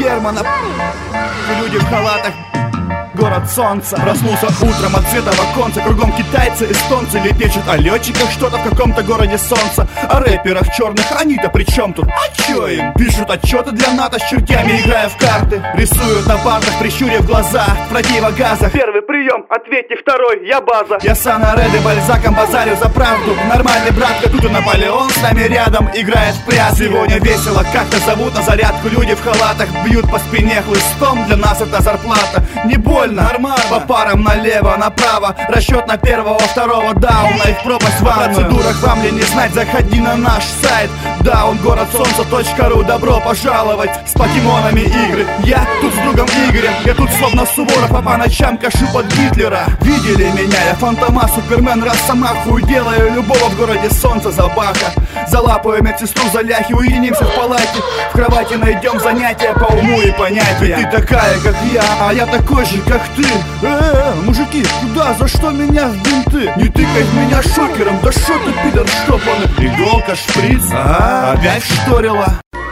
Германа. Люди в халатах, город солнца. Проснулся утром от света в оконце. Кругом китайцы, эстонцы лепечут о летчиках что-то в каком-то городе солнца. О рэперах черных, они-то при чем тут? А чё им? Пишут отчеты для НАТО с чертями, играя в карты. Рисуют на партах, прищурив глаза. В противогазах. Первый прием, ответьте, второй, я база. Я Сана Реды Бальзаком базарю за правду. Нормальный братка, тут и Наполеон с нами рядом играет в прятки. Сегодня весело, как-то зовут на зарядку. Люди в халатах бьют по спине хлыстом. Для нас это зарплата. Не больно, нормально. По парам налево, направо. Расчет на первого, второго дауна. И в пропасть ванную. О процедурах вам ли не знать, заходи на наш сайт downgorодсолнца.ру. Добро пожаловать с покемонами игры. Я тут с другом Игорем. Я тут словно Суворов, а по ночам кашу под Гитлера. Видели меня? Я Фантома, Супермен, Росомаху. Делаю любого в городе солнца за баха. Залапаю медсестру за ляхи. Уединимся в палате. В кровати найдем занятия по уму и понятия. Ты такая, как я, а я такой же, как ты. Мужики, куда? За что меня в бинты? Не тыкай в меня шокером. Да шо ты, пидор штопанный? Иголка, шприц. Опять шторила.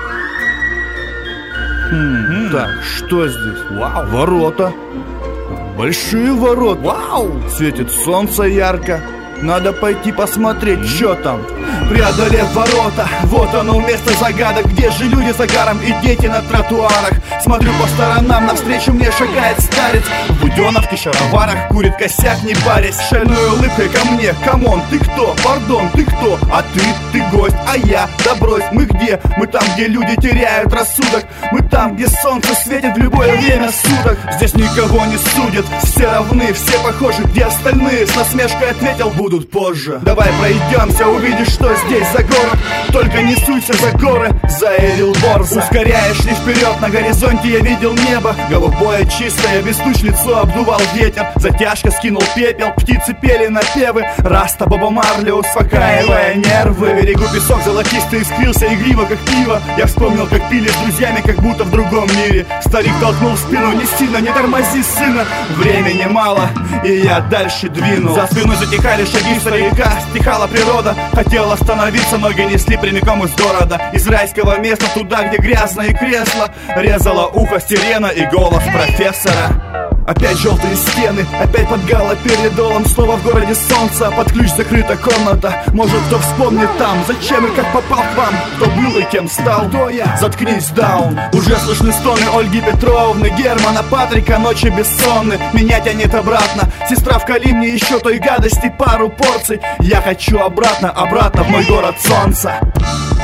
Так, что здесь? Вау, ворота. Большие ворота. Вау! Светит солнце ярко. Надо пойти посмотреть, что там. Преодолев ворота, вот оно место загадок. Где же люди с загаром и дети на тротуарах? Смотрю по сторонам, навстречу мне шагает старец. В буденовке, шароварах, курит косяк, не парясь. Шальной улыбкой ко мне, камон, ты кто? Пардон, ты кто? А ты гость, а я, да брось, мы где? Мы там, где люди теряют рассудок. Мы там, где солнце светит в любое время суток. Здесь никого не судят, все равны, все похожи. Где остальные? С насмешкой ответил, будут позже. Давай пройдемся, увидишь, что здесь за город. Только не суйся за горы, заявил Борза. Ускоряешь ли вперед, на горизонте я видел небо. Голубое, чистое, без туч лицо обдувал ветер. Затяжка скинул пепел, птицы пели напевы. Раста Боба Марли, успокаивая нервы. Берегу песок золотистый, искрился игриво, как пиво. Я вспомнил, как пили с друзьями, как будто в другом мире. Старик толкнул в спину, не сильно, не тормози, сына. Времени мало, и я дальше двинул. За спиной затихали шаги старика, стихала природа. Хотел остановиться, ноги несли прямиком из города. Из райского места туда, где грязное кресло. Резало ухо сирена и голос профессора. Опять желтые стены, опять под галоперидолом. Снова в городе солнца, под ключ закрыта комната. Может, кто вспомнит там, зачем и как попал к вам. Кто был и кем стал, кто я? Заткнись, даун. Уже слышны стоны Ольги Петровны, Германа, Патрика, ночи бессонны. Меня тянет обратно, сестра, вкали мне еще той гадости пару порций. Я хочу обратно, обратно в мой город солнца.